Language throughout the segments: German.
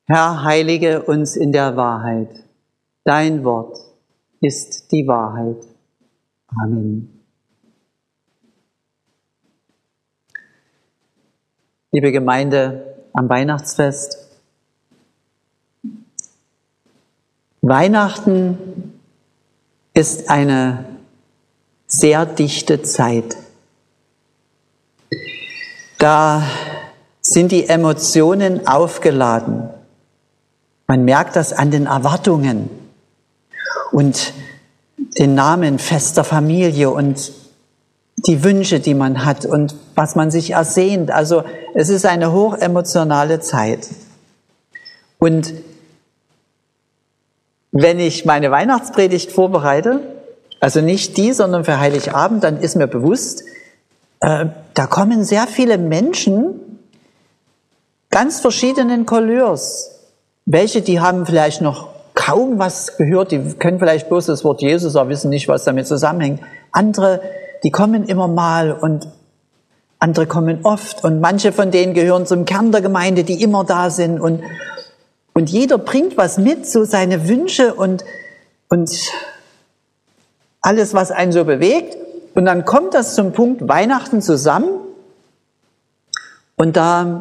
Herr, heilige uns in der Wahrheit. Dein Wort ist die Wahrheit. Amen. Liebe Gemeinde am Weihnachtsfest, Weihnachten ist eine sehr dichte Zeit. Da sind die Emotionen aufgeladen. Man merkt das an den Erwartungen und den Namen fester Familie und die Wünsche, die man hat und was man sich ersehnt. Also es ist eine hochemotionale Zeit. Und wenn ich meine Weihnachtspredigt vorbereite, also nicht die, sondern für Heiligabend, dann ist mir bewusst, da kommen sehr viele Menschen ganz verschiedenen Couleurs. Welche, die haben vielleicht noch kaum was gehört, die können vielleicht bloß das Wort Jesus, aber wissen nicht, was damit zusammenhängt. Andere, die kommen immer mal und andere kommen oft und manche von denen gehören zum Kern der Gemeinde, die immer da sind und jeder bringt was mit, so seine Wünsche und alles, was einen so bewegt. Und dann kommt das zum Punkt Weihnachten zusammen und da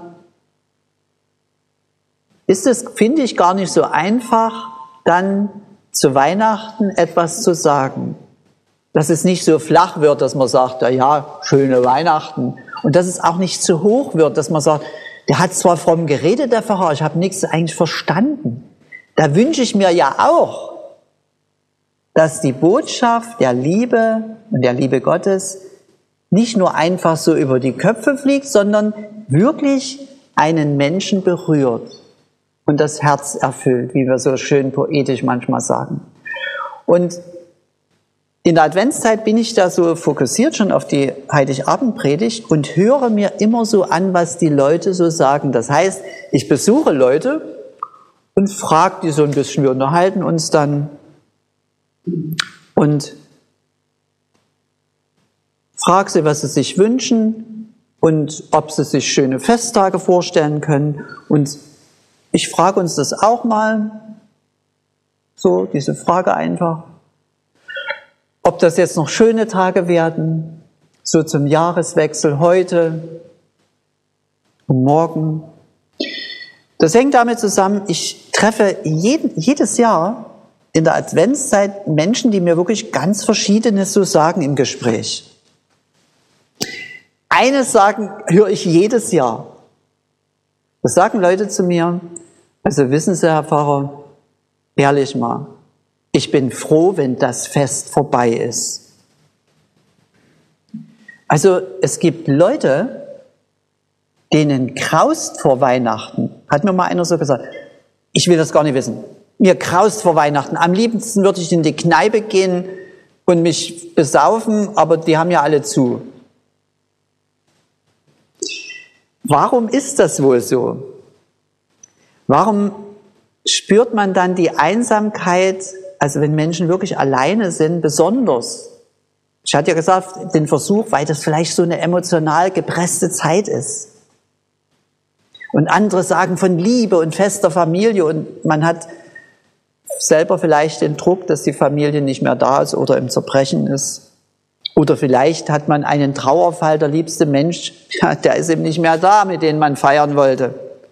ist es, finde ich, gar nicht so einfach, dann zu Weihnachten etwas zu sagen. Dass es nicht so flach wird, dass man sagt, ja, schöne Weihnachten. Und dass es auch nicht zu hoch wird, dass man sagt, der hat zwar fromm geredet, der Pfarrer, ich habe nichts eigentlich verstanden. Da wünsche ich mir ja auch, dass die Botschaft der Liebe und der Liebe Gottes nicht nur einfach so über die Köpfe fliegt, sondern wirklich einen Menschen berührt und das Herz erfüllt, wie wir so schön poetisch manchmal sagen. Und in der Adventszeit bin ich da so fokussiert schon auf die Heiligabendpredigt und höre mir immer so an, was die Leute so sagen. Das heißt, ich besuche Leute und frage die so ein bisschen, wir unterhalten uns dann und frage sie, was sie sich wünschen und ob sie sich schöne Festtage vorstellen können. Und ich frage uns das auch mal, so diese Frage einfach. Ob das jetzt noch schöne Tage werden, so zum Jahreswechsel heute und morgen. Das hängt damit zusammen, ich treffe jedes Jahr in der Adventszeit Menschen, die mir wirklich ganz Verschiedenes so sagen im Gespräch. Eines sagen, höre ich jedes Jahr. Das sagen Leute zu mir, also wissen Sie, Herr Pfarrer, ehrlich mal, ich bin froh, wenn das Fest vorbei ist. Also es gibt Leute, denen graust vor Weihnachten. Hat mir mal einer so gesagt, ich will das gar nicht wissen. Mir graust vor Weihnachten. Am liebsten würde ich in die Kneipe gehen und mich besaufen, aber die haben ja alle zu. Warum ist das wohl so? Warum spürt man dann die Einsamkeit, also wenn Menschen wirklich alleine sind, besonders? Ich hatte ja gesagt, den Versuch, weil das vielleicht so eine emotional gepresste Zeit ist. Und andere sagen von Liebe und fester Familie und man hat selber vielleicht den Druck, dass die Familie nicht mehr da ist oder im Zerbrechen ist. Oder vielleicht hat man einen Trauerfall, der liebste Mensch, ja, der ist eben nicht mehr da, mit dem man feiern wollte.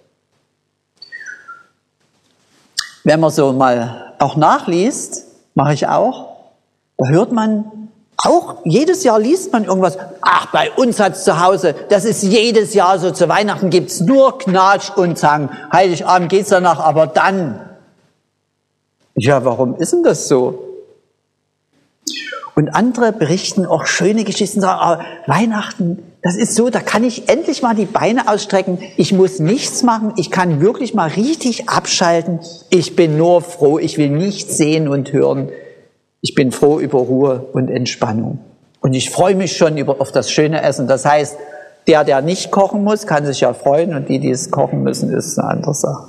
Wenn man so mal auch nachliest, mache ich auch, da hört man auch, jedes Jahr liest man irgendwas, ach, bei uns hat's zu Hause, das ist jedes Jahr so, zu Weihnachten gibt's nur Knatsch und Zang, Heiligabend geht's danach, aber dann. Ja, warum ist denn das so? Und andere berichten auch schöne Geschichten, sagen, aber Weihnachten, das ist so, da kann ich endlich mal die Beine ausstrecken, ich muss nichts machen, ich kann wirklich mal richtig abschalten, ich bin nur froh, ich will nichts sehen und hören, ich bin froh über Ruhe und Entspannung. Und ich freue mich schon auf das schöne Essen, das heißt, der nicht kochen muss, kann sich ja freuen und die es kochen müssen, ist eine andere Sache.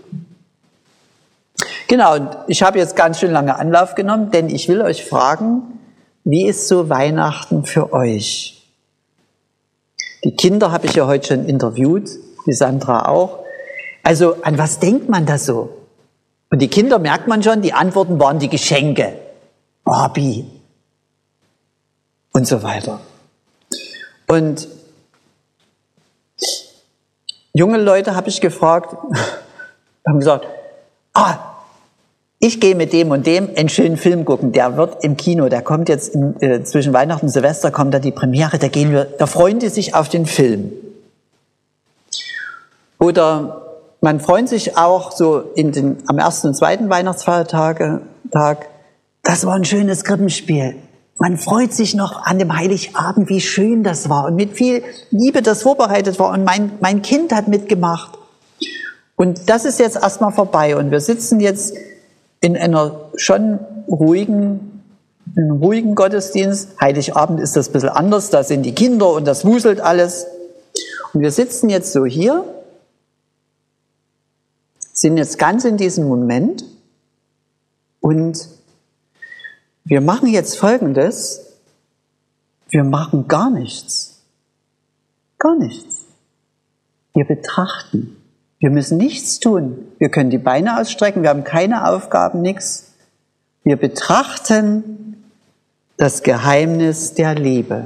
Genau, und ich habe jetzt ganz schön lange Anlauf genommen, denn ich will euch fragen, wie ist so Weihnachten für euch? Die Kinder habe ich ja heute schon interviewt, die Sandra auch. Also an was denkt man da so? Und die Kinder, merkt man schon, die Antworten waren die Geschenke. Barbie. Und so weiter. Und junge Leute habe ich gefragt, haben gesagt, ich gehe mit dem und dem einen schönen Film gucken, der wird im Kino, der kommt jetzt zwischen Weihnachten und Silvester, kommt da die Premiere, da freuen die sich auf den Film. Oder man freut sich auch so am ersten und zweiten Weihnachtsfeiertag, das war ein schönes Krippenspiel. Man freut sich noch an dem Heiligabend, wie schön das war und mit viel Liebe das vorbereitet war und mein Kind hat mitgemacht. Und das ist jetzt erstmal vorbei und wir sitzen jetzt in einem ruhigen Gottesdienst. Heiligabend ist das ein bisschen anders, da sind die Kinder und das wuselt alles. Und wir sitzen jetzt so hier, sind jetzt ganz in diesem Moment und wir machen jetzt Folgendes, wir machen gar nichts. Gar nichts. Wir betrachten. Wir müssen nichts tun. Wir können die Beine ausstrecken, wir haben keine Aufgaben, nichts. Wir betrachten das Geheimnis der Liebe.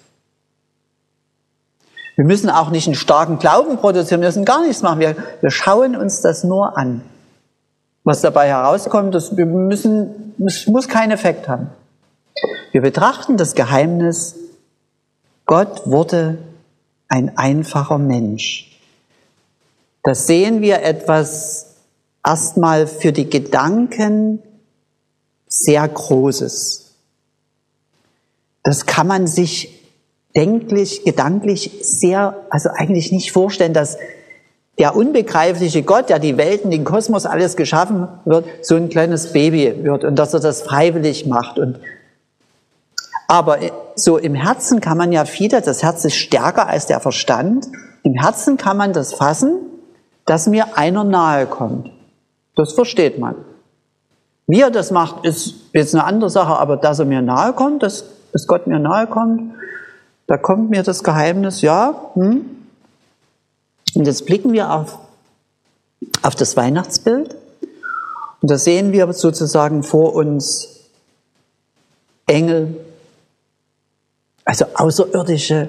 Wir müssen auch nicht einen starken Glauben produzieren, wir müssen gar nichts machen. Wir schauen uns das nur an. Was dabei herauskommt, es muss keinen Effekt haben. Wir betrachten das Geheimnis, Gott wurde ein einfacher Mensch. Das sehen wir etwas erstmal für die Gedanken sehr Großes. Das kann man sich gedanklich eigentlich nicht vorstellen, dass der unbegreifliche Gott, der die Welten, den Kosmos, alles geschaffen wird, so ein kleines Baby wird und dass er das freiwillig macht. Aber so im Herzen kann man ja das Herz ist stärker als der Verstand. Im Herzen kann man das fassen, dass mir einer nahe kommt. Das versteht man. Wie er das macht, ist jetzt eine andere Sache, aber dass er mir nahe kommt, dass Gott mir nahe kommt, da kommt mir das Geheimnis, ja. Und jetzt blicken wir auf das Weihnachtsbild und da sehen wir sozusagen vor uns Engel, also Außerirdische.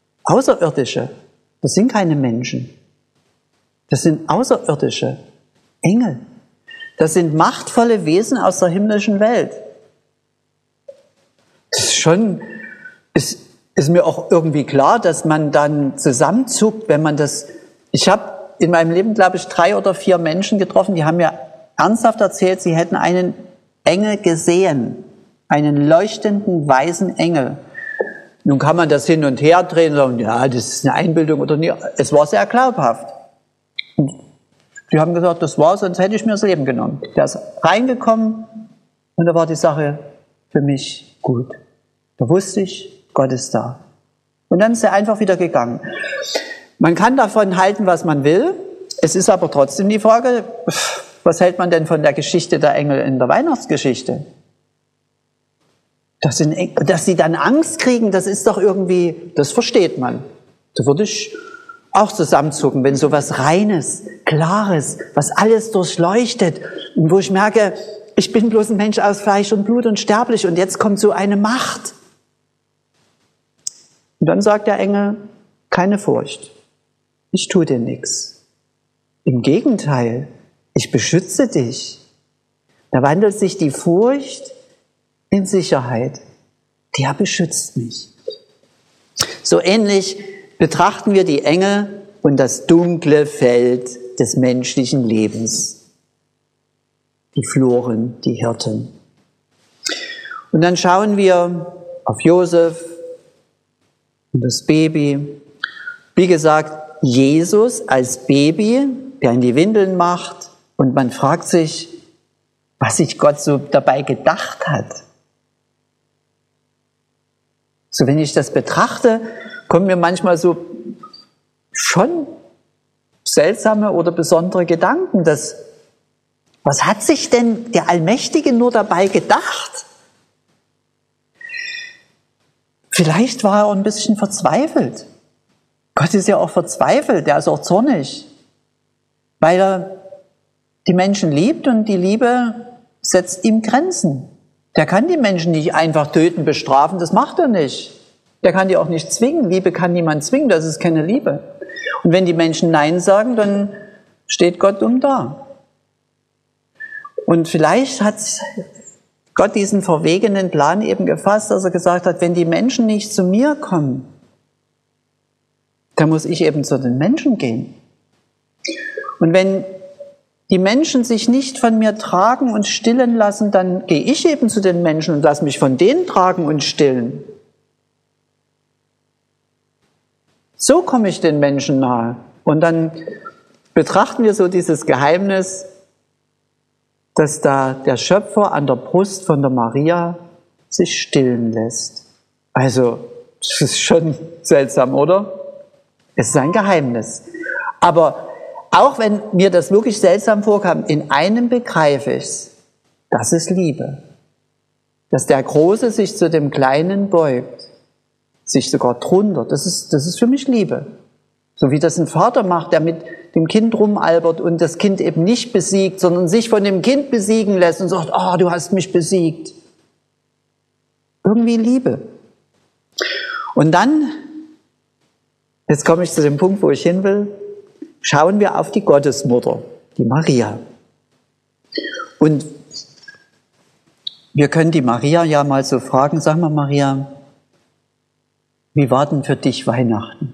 Das sind keine Menschen. Das sind außerirdische Engel. Das sind machtvolle Wesen aus der himmlischen Welt. Das ist mir auch irgendwie klar, dass man dann zusammenzuckt, wenn man das. Ich habe in meinem Leben, glaube ich, 3 oder 4 Menschen getroffen, die haben mir ernsthaft erzählt, sie hätten einen Engel gesehen, einen leuchtenden weißen Engel. Nun kann man das hin und her drehen und sagen, ja, das ist eine Einbildung oder nicht. Es war sehr glaubhaft. Und die haben gesagt, das war, sonst hätte ich mir das Leben genommen. Der ist reingekommen und da war die Sache für mich gut. Da wusste ich, Gott ist da. Und dann ist er einfach wieder gegangen. Man kann davon halten, was man will. Es ist aber trotzdem die Frage, was hält man denn von der Geschichte der Engel in der Weihnachtsgeschichte? Dass sie dann Angst kriegen, das ist doch irgendwie, das versteht man. Da würde ich auch zusammenzucken, wenn so was Reines, Klares, was alles durchleuchtet und wo ich merke, ich bin bloß ein Mensch aus Fleisch und Blut und sterblich und jetzt kommt so eine Macht. Und dann sagt der Engel, keine Furcht, ich tue dir nichts. Im Gegenteil, ich beschütze dich. Da wandelt sich die Furcht in Sicherheit. Der beschützt mich. So ähnlich betrachten wir die Engel und das dunkle Feld des menschlichen Lebens. Die Floren, die Hirten. Und dann schauen wir auf Josef und das Baby. Wie gesagt, Jesus als Baby, der in die Windeln macht und man fragt sich, was sich Gott so dabei gedacht hat. So, wenn ich das betrachte, kommen mir manchmal so schon seltsame oder besondere Gedanken. Was hat sich denn der Allmächtige nur dabei gedacht? Vielleicht war er auch ein bisschen verzweifelt. Gott ist ja auch verzweifelt, der ist auch zornig. weil er die Menschen liebt und die Liebe setzt ihm Grenzen. Der kann die Menschen nicht einfach töten, bestrafen, das macht er nicht. Der kann die auch nicht zwingen. Liebe kann niemand zwingen, das ist keine Liebe. Und wenn die Menschen Nein sagen, dann steht Gott dumm da. Und vielleicht hat Gott diesen verwegenen Plan eben gefasst, dass er gesagt hat, wenn die Menschen nicht zu mir kommen, dann muss ich eben zu den Menschen gehen. Und wenn die Menschen sich nicht von mir tragen und stillen lassen, dann gehe ich eben zu den Menschen und lasse mich von denen tragen und stillen. So komme ich den Menschen nahe. Und dann betrachten wir so dieses Geheimnis, dass da der Schöpfer an der Brust von der Maria sich stillen lässt. Also, das ist schon seltsam, oder? Es ist ein Geheimnis. Aber auch wenn mir das wirklich seltsam vorkam, in einem begreife ich es. Das ist Liebe. Dass der Große sich zu dem Kleinen beugt, sich sogar drunter, das ist für mich Liebe. So wie das ein Vater macht, der mit dem Kind rumalbert und das Kind eben nicht besiegt, sondern sich von dem Kind besiegen lässt und sagt, oh, du hast mich besiegt. Irgendwie Liebe. Und dann, jetzt komme ich zu dem Punkt, wo ich hin will, schauen wir auf die Gottesmutter, die Maria. Und wir können die Maria ja mal so fragen, sag mal Maria, wie war denn für dich Weihnachten?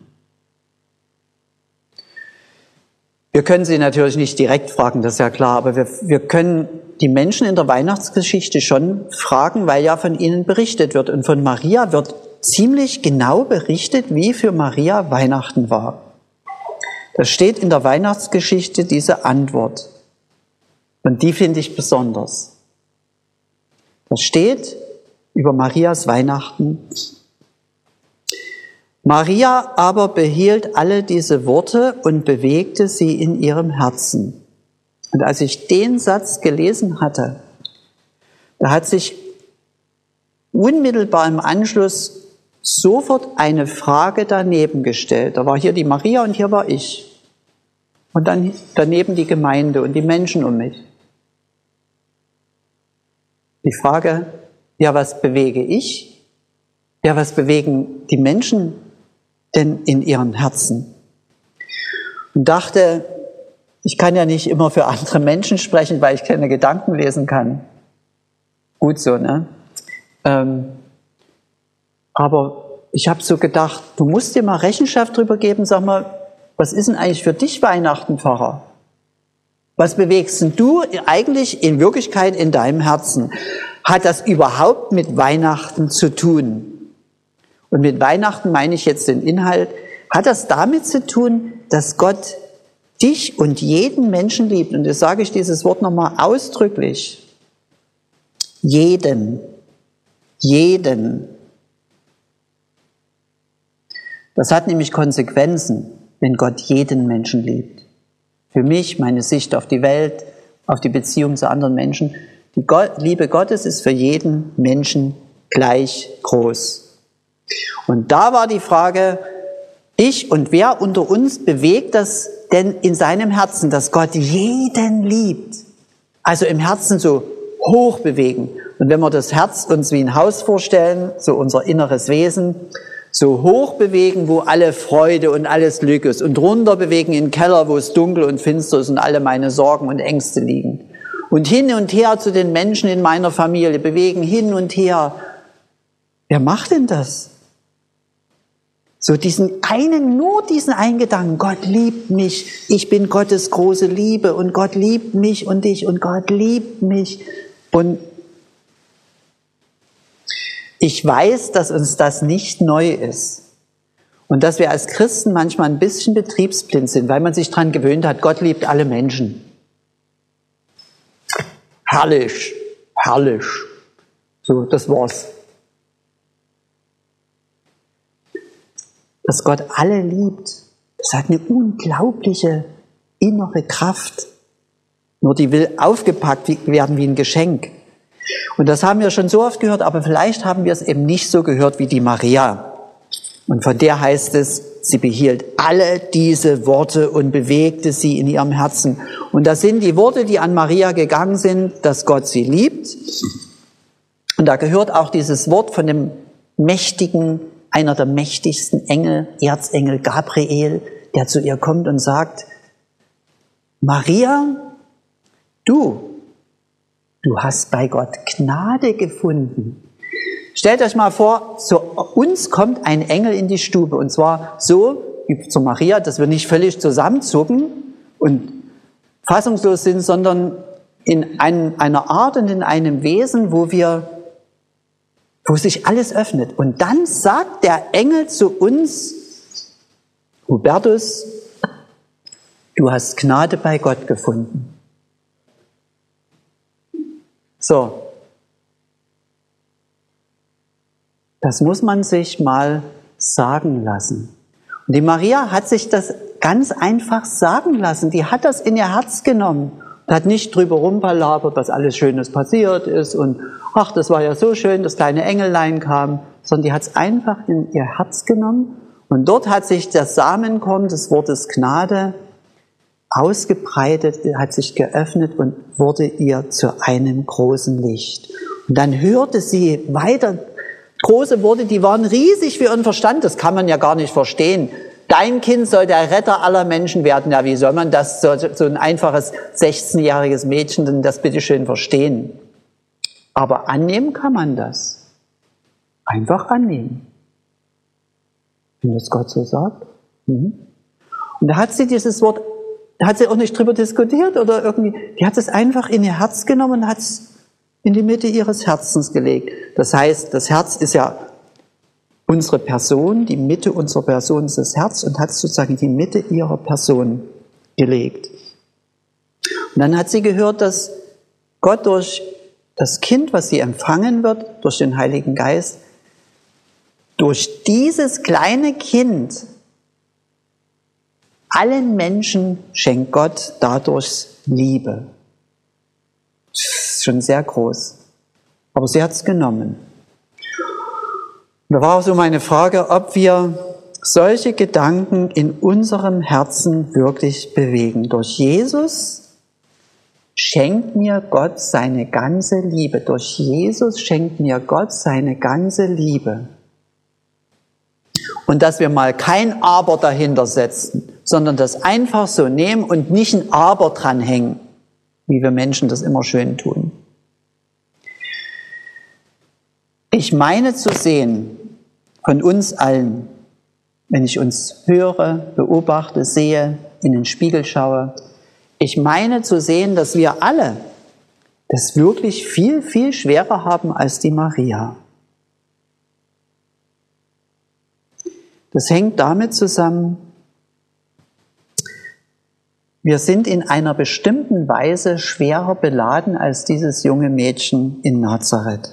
Wir können sie natürlich nicht direkt fragen, das ist ja klar, aber wir können die Menschen in der Weihnachtsgeschichte schon fragen, weil ja von ihnen berichtet wird. Und von Maria wird ziemlich genau berichtet, wie für Maria Weihnachten war. Da steht in der Weihnachtsgeschichte diese Antwort. Und die finde ich besonders. Da steht über Marias Weihnachten: Maria aber behielt alle diese Worte und bewegte sie in ihrem Herzen. Und als ich den Satz gelesen hatte, da hat sich unmittelbar im Anschluss sofort eine Frage daneben gestellt. Da war hier die Maria und hier war ich. Und dann daneben die Gemeinde und die Menschen um mich. Die Frage, ja, was bewege ich? Ja, was bewegen die Menschen denn in ihren Herzen? Und dachte, ich kann ja nicht immer für andere Menschen sprechen, weil ich keine Gedanken lesen kann. Gut so, ne? Aber ich habe so gedacht, du musst dir mal Rechenschaft drüber geben, sag mal, was ist denn eigentlich für dich Weihnachten, Pfarrer? Was bewegst denn du eigentlich in Wirklichkeit in deinem Herzen? Hat das überhaupt mit Weihnachten zu tun? Und mit Weihnachten meine ich jetzt den Inhalt. Hat das damit zu tun, dass Gott dich und jeden Menschen liebt? Und jetzt sage ich dieses Wort nochmal ausdrücklich. Jeden. Jeden. Das hat nämlich Konsequenzen, wenn Gott jeden Menschen liebt. Für mich, meine Sicht auf die Welt, auf die Beziehung zu anderen Menschen. Die Liebe Gottes ist für jeden Menschen gleich groß. Und da war die Frage, ich und wer unter uns bewegt das denn in seinem Herzen, dass Gott jeden liebt? Also im Herzen so hoch bewegen. Und wenn wir das Herz uns wie ein Haus vorstellen, so unser inneres Wesen, so hoch bewegen, wo alle Freude und alles Glück ist, und runter bewegen in den Keller, wo es dunkel und finster ist und alle meine Sorgen und Ängste liegen. Und hin und her zu den Menschen in meiner Familie, bewegen hin und her. Wer macht denn das? So nur diesen einen Gedanken, Gott liebt mich, ich bin Gottes große Liebe und Gott liebt mich und dich und Gott liebt mich. Und ich weiß, dass uns das nicht neu ist und dass wir als Christen manchmal ein bisschen betriebsblind sind, weil man sich daran gewöhnt hat, Gott liebt alle Menschen. Herrlich, herrlich. So, das war's. Dass Gott alle liebt, das hat eine unglaubliche innere Kraft. Nur die will aufgepackt werden wie ein Geschenk. Und das haben wir schon so oft gehört, aber vielleicht haben wir es eben nicht so gehört wie die Maria. Und von der heißt es, sie behielt alle diese Worte und bewegte sie in ihrem Herzen. Und das sind die Worte, die an Maria gegangen sind, dass Gott sie liebt. Und da gehört auch dieses Wort von dem mächtigen, einer der mächtigsten Engel, Erzengel Gabriel, der zu ihr kommt und sagt, Maria, du hast bei Gott Gnade gefunden. Stellt euch mal vor, zu uns kommt ein Engel in die Stube und zwar so wie zu Maria, dass wir nicht völlig zusammenzucken und fassungslos sind, sondern in einer Art und in einem Wesen, wo sich alles öffnet. Und dann sagt der Engel zu uns, Hubertus, du hast Gnade bei Gott gefunden. So. Das muss man sich mal sagen lassen. Und die Maria hat sich das ganz einfach sagen lassen. Die hat das in ihr Herz genommen und hat nicht drüber rumpalabert, was alles Schönes passiert ist und ach, das war ja so schön, das kleine Engelein kam, sondern die hat es einfach in ihr Herz genommen und dort hat sich das Samenkorn des Wortes Gnade ausgebreitet, hat sich geöffnet und wurde ihr zu einem großen Licht. Und dann hörte sie weiter große Worte, die waren riesig für ihren Verstand, das kann man ja gar nicht verstehen. Dein Kind soll der Retter aller Menschen werden. Ja, wie soll man das, so ein einfaches 16-jähriges Mädchen denn das bitteschön verstehen? Aber annehmen kann man das. Einfach annehmen. Wenn das Gott so sagt. Und da hat sie dieses Wort, da hat sie auch nicht drüber diskutiert oder irgendwie, die hat es einfach in ihr Herz genommen und hat es in die Mitte ihres Herzens gelegt. Das heißt, das Herz ist ja unsere Person, die Mitte unserer Person ist das Herz und hat es sozusagen in die Mitte ihrer Person gelegt. Und dann hat sie gehört, dass Gott durch das Kind, was sie empfangen wird, durch den Heiligen Geist, durch dieses kleine Kind allen Menschen schenkt Gott dadurch Liebe. Das ist schon sehr groß. Aber sie hat es genommen. Da war auch so meine Frage, ob wir solche Gedanken in unserem Herzen wirklich bewegen. Durch Jesus schenkt mir Gott seine ganze Liebe. Durch Jesus schenkt mir Gott seine ganze Liebe. Und dass wir mal kein Aber dahinter setzen, sondern das einfach so nehmen und nicht ein Aber dranhängen, wie wir Menschen das immer schön tun. Ich meine zu sehen, von uns allen, wenn ich uns höre, beobachte, sehe, in den Spiegel schaue, ich meine zu sehen, dass wir alle das wirklich viel, viel schwerer haben als die Maria. Das hängt damit zusammen, wir sind in einer bestimmten Weise schwerer beladen als dieses junge Mädchen in Nazareth.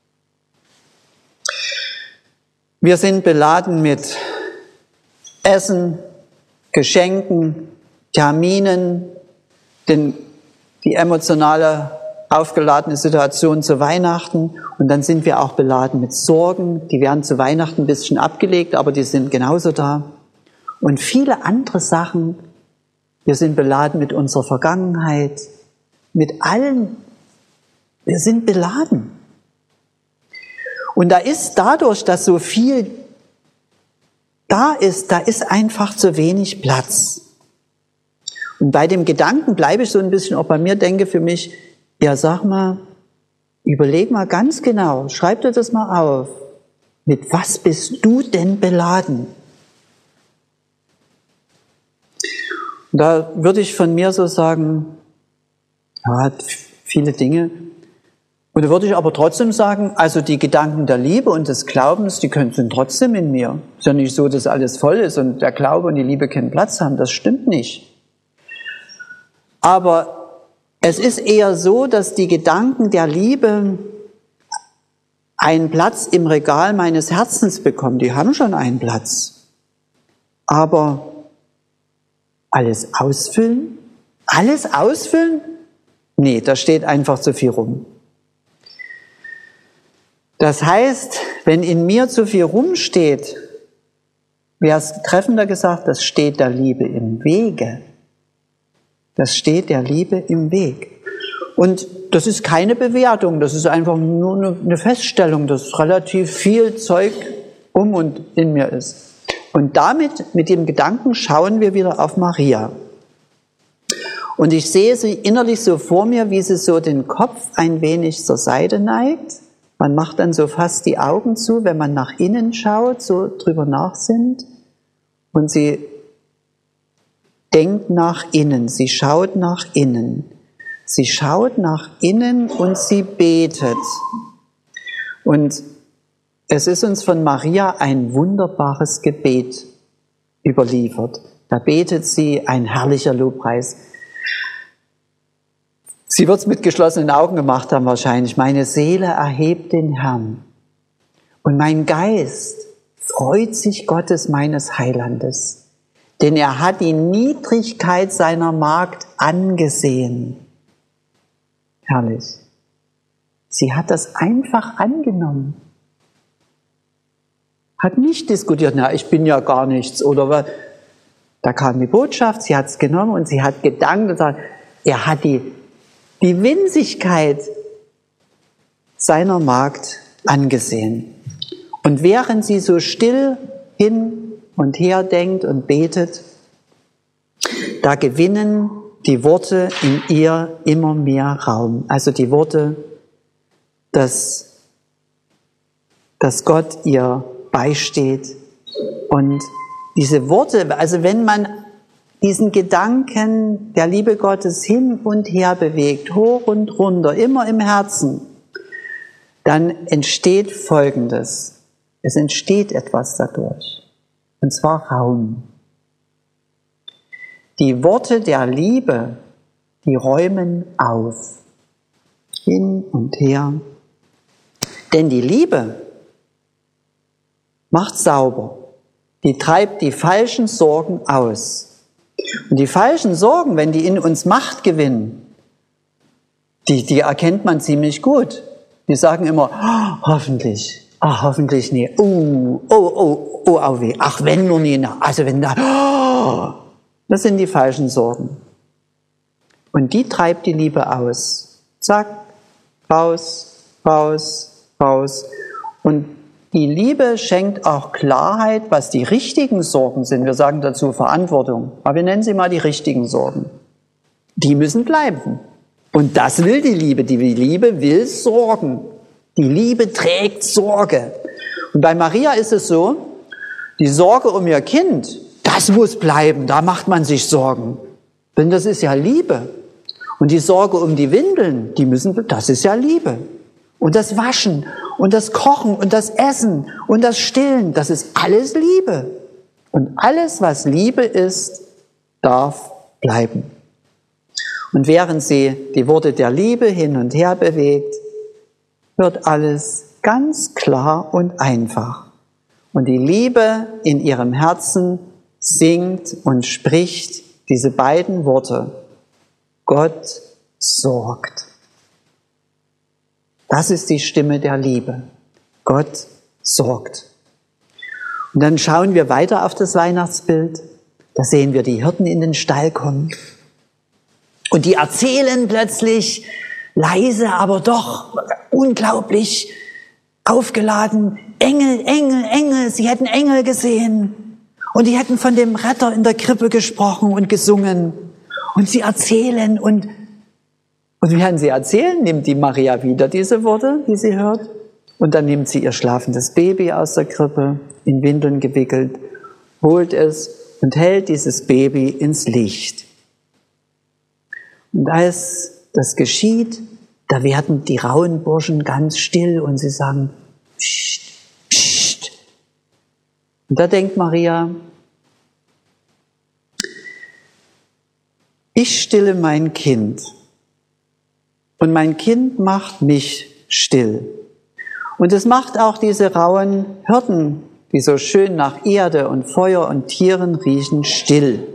Wir sind beladen mit Essen, Geschenken, Terminen, die emotionale, aufgeladene Situation zu Weihnachten. Und dann sind wir auch beladen mit Sorgen. Die werden zu Weihnachten ein bisschen abgelegt, aber die sind genauso da. Und viele andere Sachen. Wir sind beladen mit unserer Vergangenheit, mit allem. Wir sind beladen. Und da ist dadurch, dass so viel da ist einfach zu wenig Platz. Und bei dem Gedanken bleibe ich so ein bisschen auch bei mir, denke für mich, ja sag mal, überleg mal ganz genau, schreib dir das mal auf, mit was bist du denn beladen? Und da würde ich von mir so sagen, ja, viele Dinge. Und da würde ich aber trotzdem sagen, also die Gedanken der Liebe und des Glaubens, die sind trotzdem in mir. Ist ja nicht so, dass alles voll ist und der Glaube und die Liebe keinen Platz haben. Das stimmt nicht. Aber es ist eher so, dass die Gedanken der Liebe einen Platz im Regal meines Herzens bekommen. Die haben schon einen Platz. Aber alles ausfüllen? Alles ausfüllen? Nee, da steht einfach zu viel rum. Das heißt, wenn in mir zu viel rumsteht, wäre es treffender gesagt, das steht der Liebe im Wege. Das steht der Liebe im Weg. Und das ist keine Bewertung, das ist einfach nur eine Feststellung, dass relativ viel Zeug um und in mir ist. Und damit, mit dem Gedanken, schauen wir wieder auf Maria. Und ich sehe sie innerlich so vor mir, wie sie so den Kopf ein wenig zur Seite neigt. Man macht dann so fast die Augen zu, wenn man nach innen schaut, so drüber nachsinnt. Und sie denkt nach innen, sie schaut nach innen. Sie schaut nach innen und sie betet. Und es ist uns von Maria ein wunderbares Gebet überliefert. Da betet sie ein herrlicher Lobpreis. Sie wird es mit geschlossenen Augen gemacht haben wahrscheinlich. Meine Seele erhebt den Herrn und mein Geist freut sich Gottes meines Heilandes, denn er hat die Niedrigkeit seiner Magd angesehen. Herrlich. Sie hat das einfach angenommen. Hat nicht diskutiert, na, ich bin ja gar nichts, oder was. Da kam die Botschaft, sie hat es genommen und sie hat gedankt und gesagt, er hat die Winzigkeit seiner Magd angesehen. Und während sie so still hin und her denkt und betet, da gewinnen die Worte in ihr immer mehr Raum. Also die Worte, dass Gott ihr beisteht. Und diese Worte, also wenn man diesen Gedanken der Liebe Gottes hin und her bewegt, hoch und runter, immer im Herzen, dann entsteht Folgendes. Es entsteht etwas dadurch, und zwar Raum. Die Worte der Liebe, die räumen auf, hin und her. Denn die Liebe macht sauber, die treibt die falschen Sorgen aus. Und die falschen Sorgen, wenn die in uns Macht gewinnen, die erkennt man ziemlich gut. Wir sagen immer, oh, hoffentlich, hoffentlich nie, oh, weh, ach wenn nur nie, also wenn da, oh. Das sind die falschen Sorgen. Und die treibt die Liebe aus. Zack, raus, raus, raus. Und die Liebe schenkt auch Klarheit, was die richtigen Sorgen sind. Wir sagen dazu Verantwortung. Aber wir nennen sie mal die richtigen Sorgen. Die müssen bleiben. Und das will die Liebe. Die Liebe will Sorgen. Die Liebe trägt Sorge. Und bei Maria ist es so, die Sorge um ihr Kind, das muss bleiben, da macht man sich Sorgen. Denn das ist ja Liebe. Und die Sorge um die Windeln, das ist ja Liebe. Und das Waschen und das Kochen und das Essen und das Stillen, das ist alles Liebe. Und alles, was Liebe ist, darf bleiben. Und während sie die Worte der Liebe hin und her bewegt, wird alles ganz klar und einfach. Und die Liebe in ihrem Herzen singt und spricht diese beiden Worte. Gott sorgt. Das ist die Stimme der Liebe. Gott sorgt. Und dann schauen wir weiter auf das Weihnachtsbild. Da sehen wir die Hirten in den Stall kommen. Und die erzählen plötzlich leise, aber doch unglaublich aufgeladen. Engel, Engel, Engel, sie hätten Engel gesehen. Und die hätten von dem Retter in der Krippe gesprochen und gesungen. Und sie erzählen und während sie erzählen, nimmt die Maria wieder diese Worte, die sie hört. Und dann nimmt sie ihr schlafendes Baby aus der Krippe, in Windeln gewickelt, holt es und hält dieses Baby ins Licht. Und als das geschieht, da werden die rauen Burschen ganz still und sie sagen, Psst, Psst. Und da denkt Maria, ich stille mein Kind und mein Kind macht mich still. Und es macht auch diese rauen Hirten, die so schön nach Erde und Feuer und Tieren riechen, still.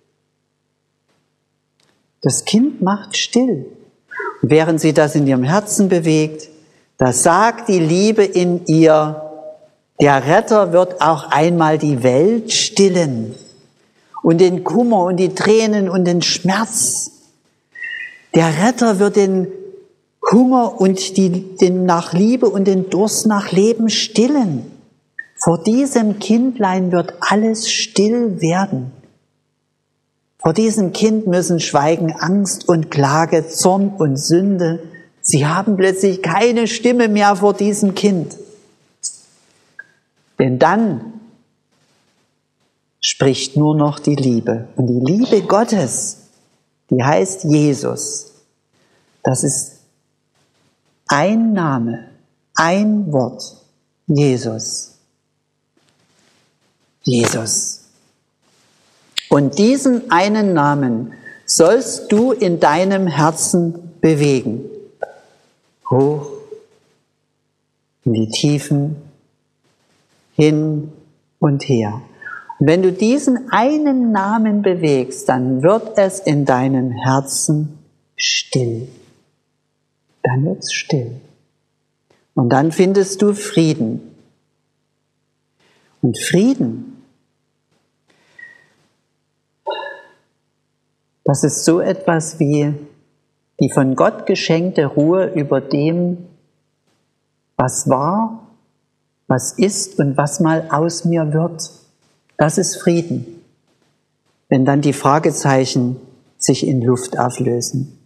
Das Kind macht still. Und während sie das in ihrem Herzen bewegt, da sagt die Liebe in ihr, Der Retter wird auch einmal die Welt stillen und den Kummer und die Tränen und den Schmerz. Der Retter wird den Hunger und den nach Liebe und den Durst nach Leben stillen. Vor diesem Kindlein wird alles still werden. Vor diesem Kind müssen schweigen Angst und Klage, Zorn und Sünde. Sie haben plötzlich keine Stimme mehr vor diesem Kind. Denn dann spricht nur noch die Liebe. Und die Liebe Gottes, die heißt Jesus. Das ist ein Name, ein Wort. Jesus. Jesus. Und diesen einen Namen sollst du in deinem Herzen bewegen. Hoch in die Tiefen, hin und her. Und wenn du diesen einen Namen bewegst, dann wird es in deinem Herzen still. Dann wird es still. Und dann findest du Frieden. Und Frieden, das ist so etwas wie die von Gott geschenkte Ruhe über dem, was war, was ist und was mal aus mir wird. Das ist Frieden, wenn dann die Fragezeichen sich in Luft auflösen.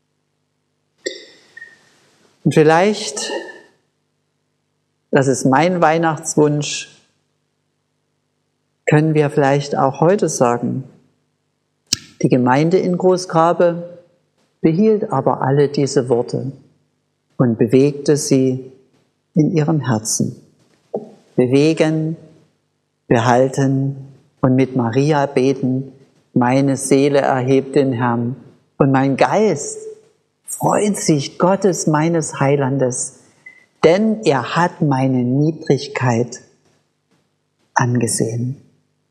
Und vielleicht, das ist mein Weihnachtswunsch, können wir vielleicht auch heute sagen, die Gemeinde in Großgrabe behielt aber alle diese Worte und bewegte sie in ihrem Herzen. Bewegen, behalten und mit Maria beten, meine Seele erhebt den Herrn und mein Geist freut sich Gottes meines Heilandes, denn er hat meine Niedrigkeit angesehen.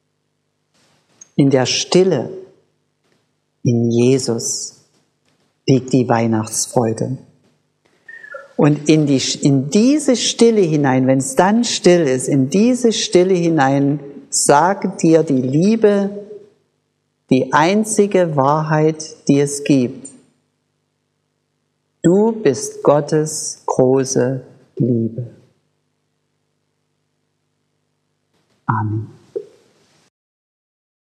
In der Stille, in Jesus, liegt die Weihnachtsfreude. Und in diese Stille hinein, wenn es dann still ist, in diese Stille hinein sagt dir die Liebe, die einzige Wahrheit, die es gibt. Du bist Gottes große Liebe. Amen.